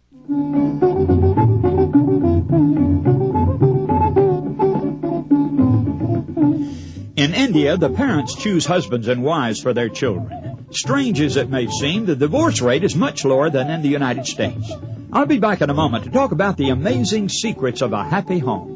In India, the parents choose husbands and wives for their children. Strange as it may seem, the divorce rate is much lower than in the United States. I'll be back in a moment to talk about the amazing secrets of a happy home.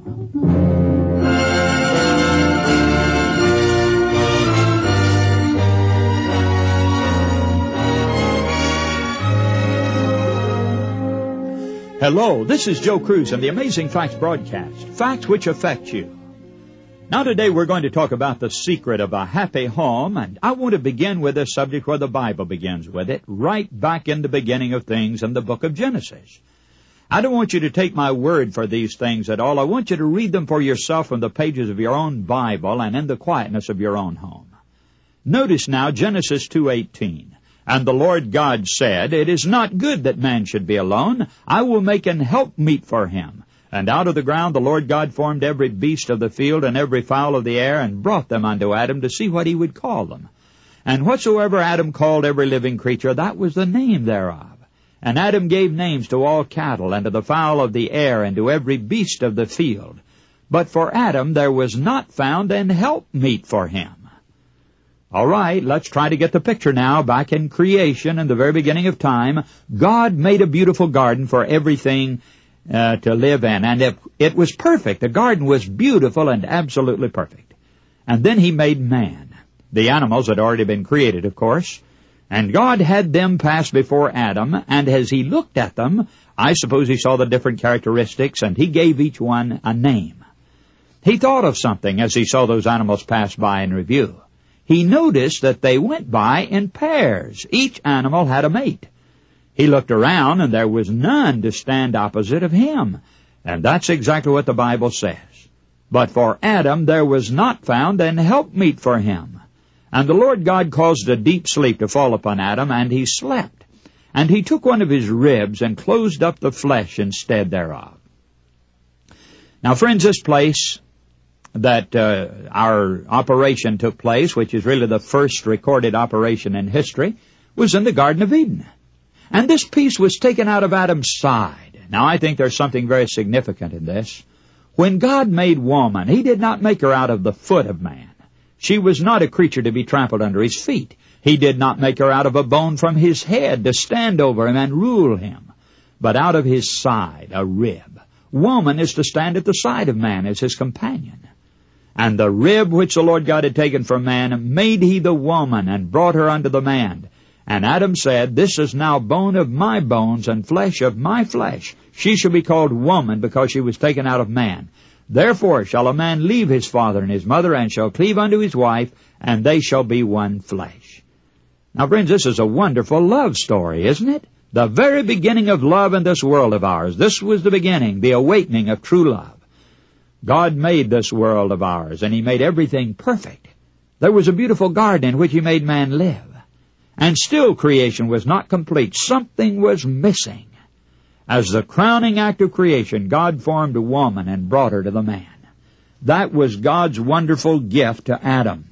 Hello, this is Joe Cruz and the Amazing Facts broadcast, facts which affect you. Now today we're going to talk about the secret of a happy home, and I want to begin with a subject where the Bible begins with it, right back in the beginning of things in the book of Genesis. I don't want you to take my word for these things at all. I want you to read them for yourself from the pages of your own Bible and in the quietness of your own home. Notice now Genesis 2:18. And the Lord God said, It is not good that man should be alone. I will make an helpmeet for him. And out of the ground the Lord God formed every beast of the field and every fowl of the air, and brought them unto Adam to see what he would call them. And whatsoever Adam called every living creature, that was the name thereof. And Adam gave names to all cattle, and to the fowl of the air, and to every beast of the field. But for Adam there was not found an helpmeet for him. All right, let's try to get the picture now. Back in creation, in the very beginning of time, God made a beautiful garden for everything to live in. And it was perfect. The garden was beautiful and absolutely perfect. And then he made man. The animals had already been created, of course. And God had them pass before Adam, and as he looked at them, I suppose he saw the different characteristics, and he gave each one a name. He thought of something as he saw those animals pass by in review. He noticed that they went by in pairs. Each animal had a mate. He looked around, and there was none to stand opposite of him. And that's exactly what the Bible says. But for Adam there was not found an helpmeet for him. And the Lord God caused a deep sleep to fall upon Adam, and he slept. And he took one of his ribs and closed up the flesh instead thereof. Now, friends, this place that our operation took place, which is really the first recorded operation in history, was in the Garden of Eden. And this piece was taken out of Adam's side. Now, I think there's something very significant in this. When God made woman, he did not make her out of the foot of man. She was not a creature to be trampled under his feet. He did not make her out of a bone from his head to stand over him and rule him, but out of his side, a rib. Woman is to stand at the side of man as his companion. And the rib which the Lord God had taken from man made he the woman, and brought her unto the man. And Adam said, This is now bone of my bones, and flesh of my flesh. She shall be called woman, because she was taken out of man. Therefore shall a man leave his father and his mother, and shall cleave unto his wife, and they shall be one flesh. Now, friends, this is a wonderful love story, isn't it? The very beginning of love in this world of ours. This was the beginning, the awakening of true love. God made this world of ours, and he made everything perfect. There was a beautiful garden in which he made man live. And still creation was not complete. Something was missing. As the crowning act of creation, God formed a woman and brought her to the man. That was God's wonderful gift to Adam.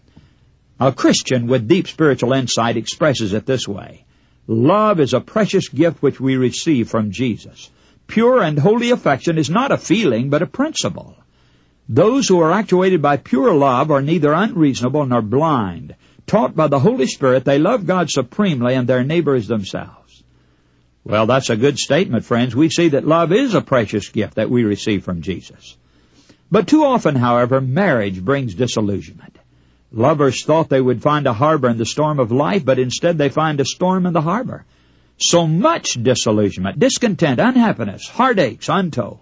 A Christian with deep spiritual insight expresses it this way. Love is a precious gift which we receive from Jesus. Pure and holy affection is not a feeling, but a principle. Those who are actuated by pure love are neither unreasonable nor blind. Taught by the Holy Spirit, they love God supremely and their neighbor as themselves. Well, that's a good statement, friends. We see that love is a precious gift that we receive from Jesus. But too often, however, marriage brings disillusionment. Lovers thought they would find a harbor in the storm of life, but instead they find a storm in the harbor. So much disillusionment, discontent, unhappiness, heartaches untold.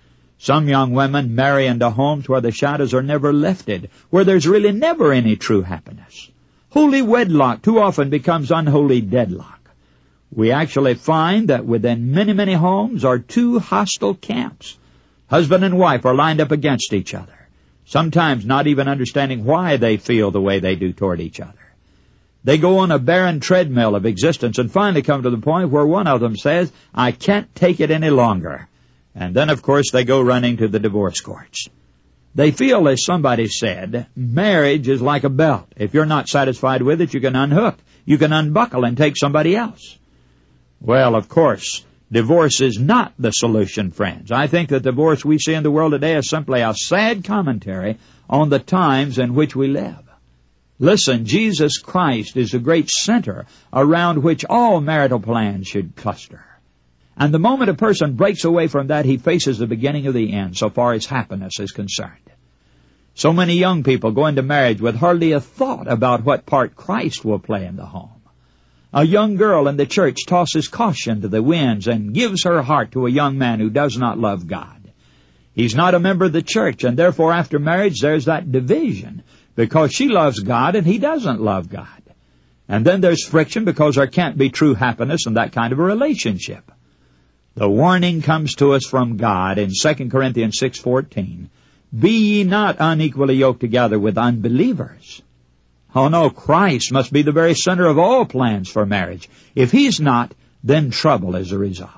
Some young women marry into homes where the shadows are never lifted, where there's really never any true happiness. Holy wedlock too often becomes unholy deadlock. We actually find that within many, many homes are two hostile camps. Husband and wife are lined up against each other, sometimes not even understanding why they feel the way they do toward each other. They go on a barren treadmill of existence and finally come to the point where one of them says, I can't take it any longer. And then, of course, they go running to the divorce courts. They feel, as somebody said, marriage is like a belt. If you're not satisfied with it, you can unhook. You can unbuckle and take somebody else. Well, of course, Divorce is not the solution, friends. I think that the divorce we see in the world today is simply a sad commentary on the times in which we live. Listen, Jesus Christ is the great center around which all marital plans should cluster. And the moment a person breaks away from that, he faces the beginning of the end, so far as happiness is concerned. So many young people go into marriage with hardly a thought about what part Christ will play in the home. A young girl in the church tosses caution to the winds and gives her heart to a young man who does not love God. He's not a member of the church, and therefore after marriage there's that division, because she loves God and he doesn't love God. And then there's friction because there can't be true happiness in that kind of a relationship. The warning comes to us from God in 2 Corinthians 6:14. Be ye not unequally yoked together with unbelievers. Oh no, Christ must be the very center of all plans for marriage. If He's not, then trouble is the result.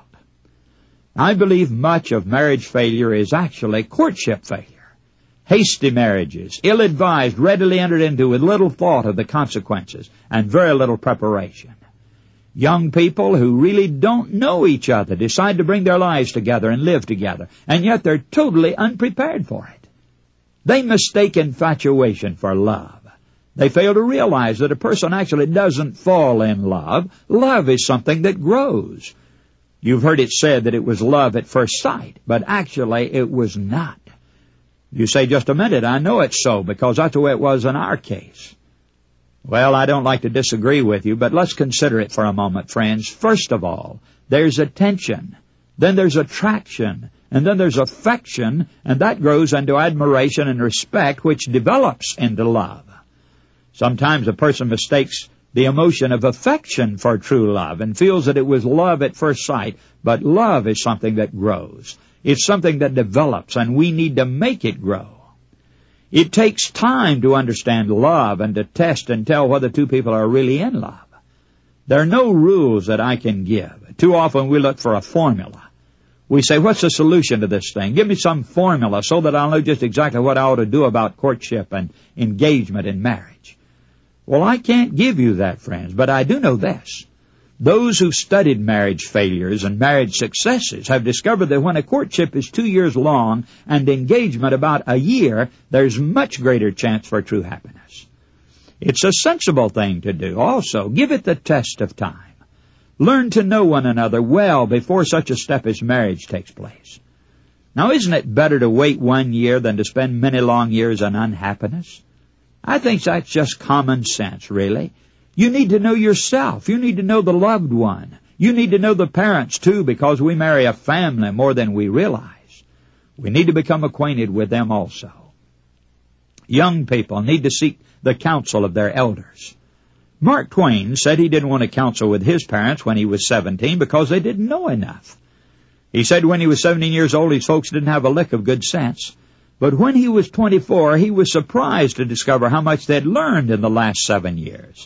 I believe much of marriage failure is actually courtship failure. Hasty marriages, ill-advised, readily entered into with little thought of the consequences and very little preparation. Young people who really don't know each other decide to bring their lives together and live together, and yet they're totally unprepared for it. They mistake infatuation for love. They fail to realize that a person actually doesn't fall in love. Love is something that grows. You've heard it said that it was love at first sight, but actually it was not. You say, just a minute, I know it's so, because that's the way it was in our case. Well, I don't like to disagree with you, but let's consider it for a moment, friends. First of all, there's attention, then there's attraction, and then there's affection, and that grows into admiration and respect, which develops into love. Sometimes a person mistakes the emotion of affection for true love and feels that it was love at first sight, but love is something that grows. It's something that develops, and we need to make it grow. It takes time to understand love and to test and tell whether two people are really in love. There are no rules that I can give. Too often we look for a formula. We say, what's the solution to this thing? Give me some formula so that I'll know just exactly what I ought to do about courtship and engagement in marriage. Well, I can't give you that, friends, but I do know this. Those who've studied marriage failures and marriage successes have discovered that when a courtship is 2 years long and engagement about a year, there's much greater chance for true happiness. It's a sensible thing to do. Also, give it the test of time. Learn to know one another well before such a step as marriage takes place. Now, isn't it better to wait 1 year than to spend many long years in unhappiness? I think that's just common sense, really. You need to know yourself. You need to know the loved one. You need to know the parents, too, because we marry a family more than we realize. We need to become acquainted with them also. Young people need to seek the counsel of their elders. Mark Twain said he didn't want to counsel with his parents when he was 17 because they didn't know enough. He said when he was 17 years old, his folks didn't have a lick of good sense. But when he was 24, he was surprised to discover how much they'd learned in the last 7 years.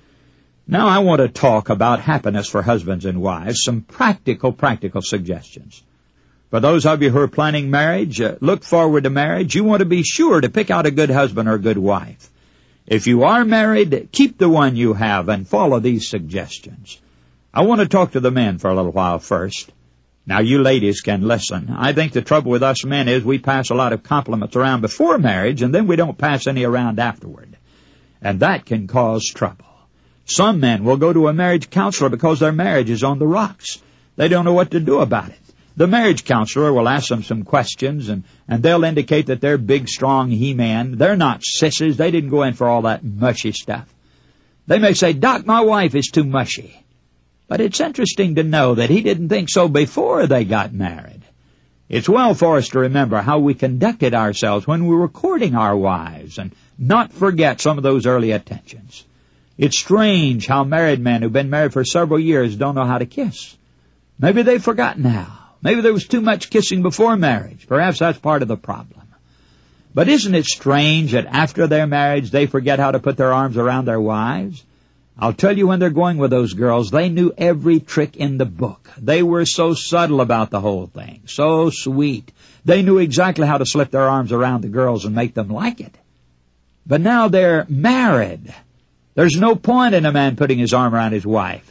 Now I want to talk about happiness for husbands and wives, some practical suggestions. For those of you who are planning marriage, look forward to marriage, you want to be sure to pick out a good husband or a good wife. If you are married, keep the one you have and follow these suggestions. I want to talk to the men for a little while first. Now you ladies can listen. I think the trouble with us men is we pass a lot of compliments around before marriage and then we don't pass any around afterward. And that can cause trouble. Some men will go to a marriage counselor because their marriage is on the rocks. They don't know what to do about it. The marriage counselor will ask them some questions, and they'll indicate that they're big, strong he-men. They're not sissies. They didn't go in for all that mushy stuff. They may say, Doc, my wife is too mushy. But it's interesting to know that he didn't think so before they got married. It's well for us to remember how we conducted ourselves when we were courting our wives and not forget some of those early attentions. It's strange how married men who've been married for several years don't know how to kiss. Maybe they've forgotten how. Maybe there was too much kissing before marriage. Perhaps that's part of the problem. But isn't it strange that after their marriage they forget how to put their arms around their wives? I'll tell you, when they're going with those girls, they knew every trick in the book. They were so subtle about the whole thing, so sweet. They knew exactly how to slip their arms around the girls and make them like it. But now they're married. There's no point in a man putting his arm around his wife.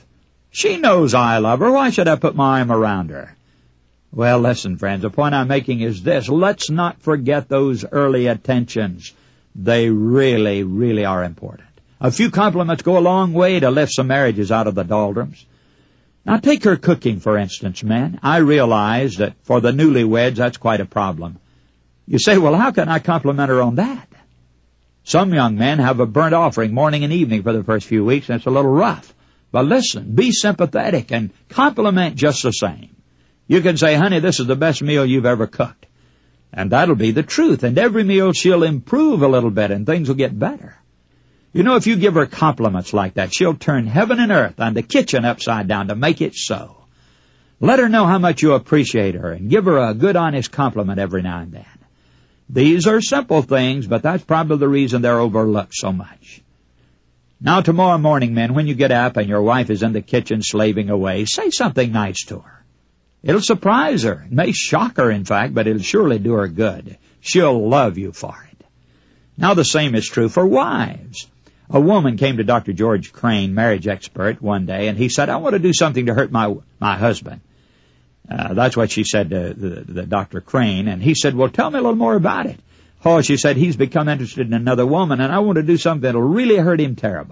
She knows I love her. Why should I put my arm around her? Well, listen, friends, the point I'm making is this. Let's not forget those early attentions. They really, really are important. A few compliments go a long way to lift some marriages out of the doldrums. Now, take her cooking, for instance, men. I realize that for the newlyweds, that's quite a problem. You say, well, how can I compliment her on that? Some young men have a burnt offering morning and evening for the first few weeks, and it's a little rough. But listen, be sympathetic and compliment just the same. You can say, honey, this is the best meal you've ever cooked. And that'll be the truth. And every meal she'll improve a little bit and things will get better. You know, if you give her compliments like that, she'll turn heaven and earth and the kitchen upside down to make it so. Let her know how much you appreciate her and give her a good, honest compliment every now and then. These are simple things, but that's probably the reason they're overlooked so much. Now, tomorrow morning, men, when you get up and your wife is in the kitchen slaving away, say something nice to her. It'll surprise her. It may shock her, in fact, but it'll surely do her good. She'll love you for it. Now, the same is true for wives. A woman came to Dr. George Crane, marriage expert, one day, and he said, I want to do something to hurt my husband. That's what she said to the Dr. Crane, and he said, well, tell me a little more about it. Oh, she said, he's become interested in another woman, and I want to do something that'll really hurt him terribly.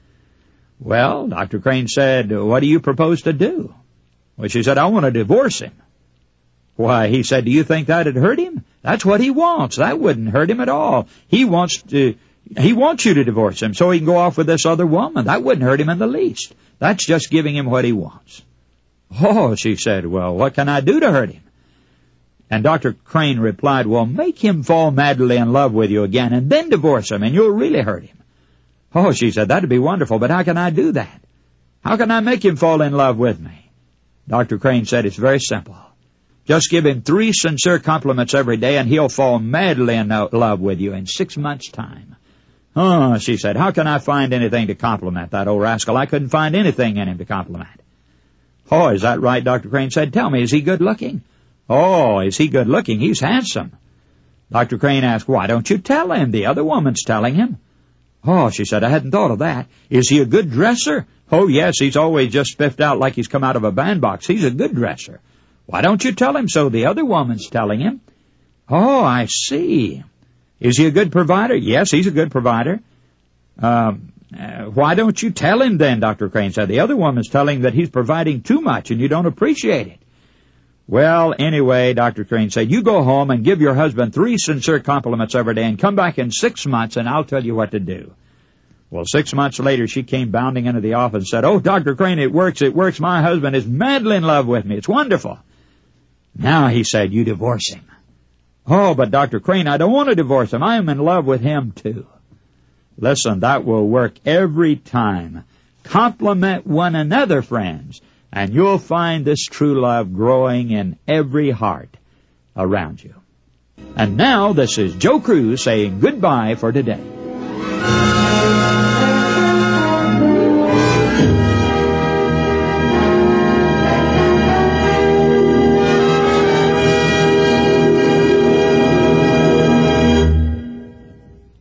Well, Dr. Crane said, what do you propose to do? Well, she said, I want to divorce him. Why, he said, do you think that'd hurt him? That's what he wants. That wouldn't hurt him at all. He wants you to divorce him so he can go off with this other woman. That wouldn't hurt him in the least. That's just giving him what he wants. Oh, she said, well, what can I do to hurt him? And Dr. Crane replied, well, make him fall madly in love with you again and then divorce him and you'll really hurt him. Oh, she said, that'd be wonderful, but how can I do that? How can I make him fall in love with me? Dr. Crane said, it's very simple. Just give him 3 sincere compliments every day and he'll fall madly in love with you in 6 months' time. Oh, she said, how can I find anything to compliment that old rascal? I couldn't find anything in him to compliment. Oh, is that right? Dr. Crane said, tell me, is he good looking? Oh, is he good looking? He's handsome. Dr. Crane asked, why don't you tell him? The other woman's telling him. Oh, she said, I hadn't thought of that. Is he a good dresser? Oh, yes, he's always just spiffed out like he's come out of a bandbox. He's a good dresser. Why don't you tell him so? The other woman's telling him. Oh, I see. Is he a good provider? Yes, he's a good provider. Why don't you tell him then, Dr. Crane said. The other woman's telling him that he's providing too much and you don't appreciate it. Well, anyway, Dr. Crane said, you go home and give your husband 3 sincere compliments every day and come back in 6 months and I'll tell you what to do. Well, 6 months later, she came bounding into the office and said, oh, Dr. Crane, it works. My husband is madly in love with me. It's wonderful. Now, he said, you divorce him. Oh, but Dr. Crane, I don't want to divorce him. I am in love with him too. Listen, that will work every time. Compliment one another, friends, and you'll find this true love growing in every heart around you. And now, this is Joe Cruz saying goodbye for today.